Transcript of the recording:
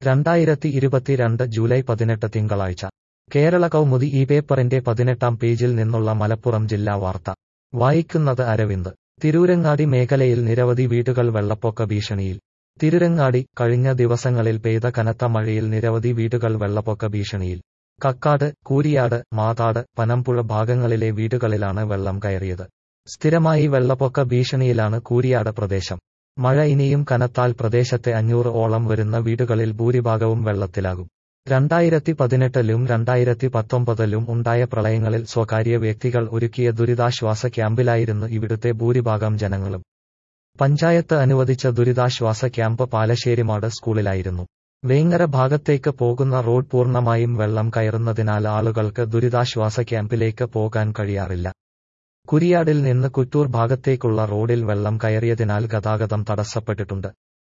2022 July 18 തിങ്കളാഴ്ച കേരള കൗമുദി ഈ പേപ്പറിന്റെ 18-ാം പേജിൽ നിന്നുള്ള മലപ്പുറം ജില്ലാ വാർത്ത വായിക്കുന്നത് അരവിന്ദ്. തിരൂരങ്ങാടി മേഖലയിൽ നിരവധി വീടുകൾ വെള്ളപ്പൊക്ക ഭീഷണിയിൽ. തിരൂരങ്ങാടി, കഴിഞ്ഞ ദിവസങ്ങളിൽ പെയ്ത കനത്ത മഴയിൽ നിരവധി വീടുകൾ വെള്ളപ്പൊക്ക ഭീഷണിയിൽ. കക്കാട്, കൂരിയാട്, മാതാട്, പനമ്പുഴ ഭാഗങ്ങളിലെ വീടുകളിലാണ് വെള്ളം കയറിയത്. സ്ഥിരമായി വെള്ളപ്പൊക്ക ഭീഷണിയിലാണ് കൂരിയാട് പ്രദേശം. മഴ ഇനിയും കനത്താൽ പ്രദേശത്തെ 500-ഓളം വരുന്ന വീടുകളിൽ ഭൂരിഭാഗവും വെള്ളത്തിലാകും. 2018-ലും 2019-ലും ഉണ്ടായ പ്രളയങ്ങളിൽ സ്വകാര്യ വ്യക്തികൾ ഒരുക്കിയ ദുരിതാശ്വാസ ക്യാമ്പിലായിരുന്നു ഇവിടുത്തെ ഭൂരിഭാഗം ജനങ്ങളും. പഞ്ചായത്ത് അനുവദിച്ച ദുരിതാശ്വാസ ക്യാമ്പ് പാലശ്ശേരിമാട് സ്കൂളിലായിരുന്നു. വേങ്ങര ഭാഗത്തേക്ക് പോകുന്ന റോഡ് പൂർണ്ണമായും വെള്ളം കയറുന്നതിനാൽ ആളുകൾക്ക് ദുരിതാശ്വാസ ക്യാമ്പിലേക്ക് പോകാൻ കഴിയാറില്ല. കുരിയാടിൽ നിന്ന് കുറ്റൂർ ഭാഗത്തേക്കുള്ള റോഡിൽ വെള്ളം കയറിയതിനാൽ ഗതാഗതം തടസ്സപ്പെട്ടിട്ടുണ്ട്.